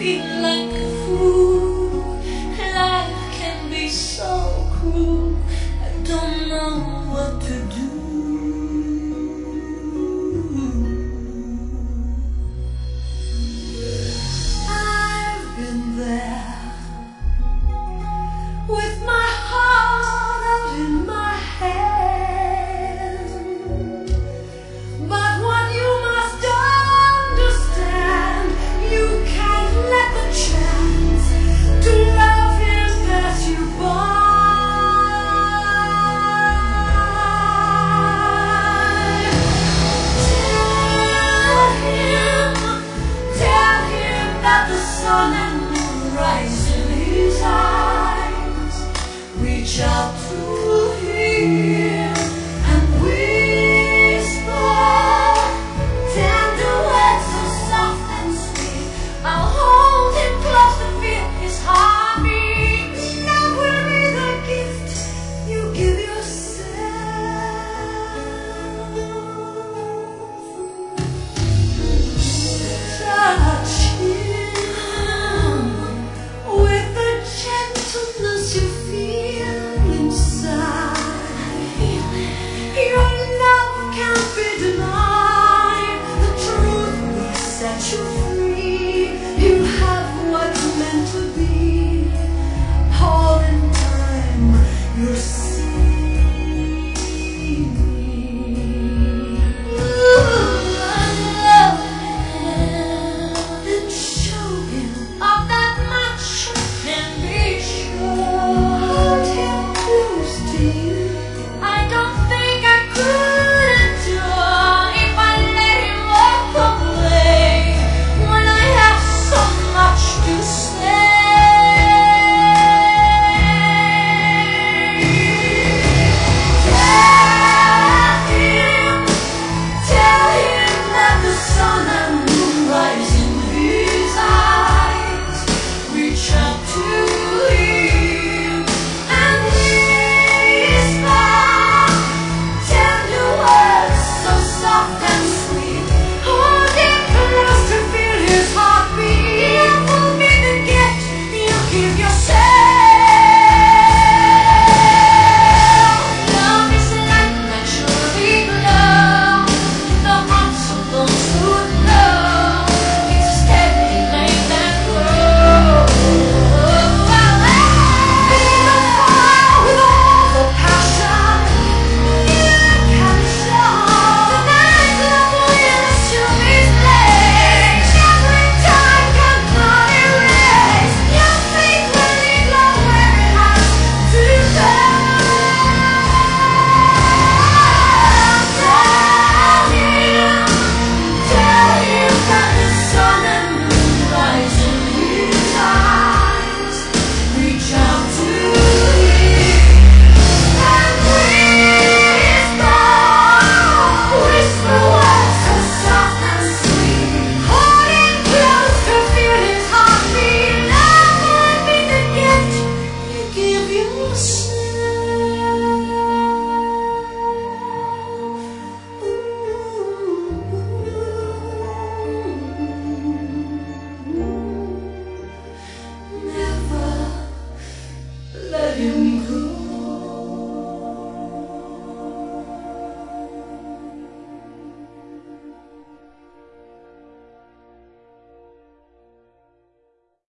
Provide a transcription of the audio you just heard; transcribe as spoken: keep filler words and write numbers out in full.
feel like a fool. Life can be so cruel. I don't know what to do. I've been there with my heart out in my hand, but what you must understand, you can't let the chance to love him pass you by. Tell him, tell him that the sun and moon rise in his eyes. Reach out to him and whisper tender words so soft and sweet. I'll hold him close to feel his heartbeat. Love will be the gift you give yourself. Touch him with the gentleness you feel inside. Your love can't be denied. The truth will set you free. You have what's meant to be. All in time you'll see. And show him of that much can be sure. Hold him close to you. I don't think I could endure if I let him walk away when I have so much to say. Tell him, tell him that the sun and moon rise in his eyes. Reach out to him and whisper tender words so soft and sweet. Hold him close to feel his heartbeat. Love will be the gift you give yourself. Love is like naturally glow. The hearts of those who know. It's a steady flame that grows. Be the fire with all the passion you can show. Tonight love will assume its place. Every time cannot erase your faith when it glows where it has to go. Tell him, tell him that the sun and moon rise in his eyes. Reach out to him and whisper, whisper words so soft and sweet. Hold him close to feel his heartbeat. Love will be the gift you give yourself. Never let him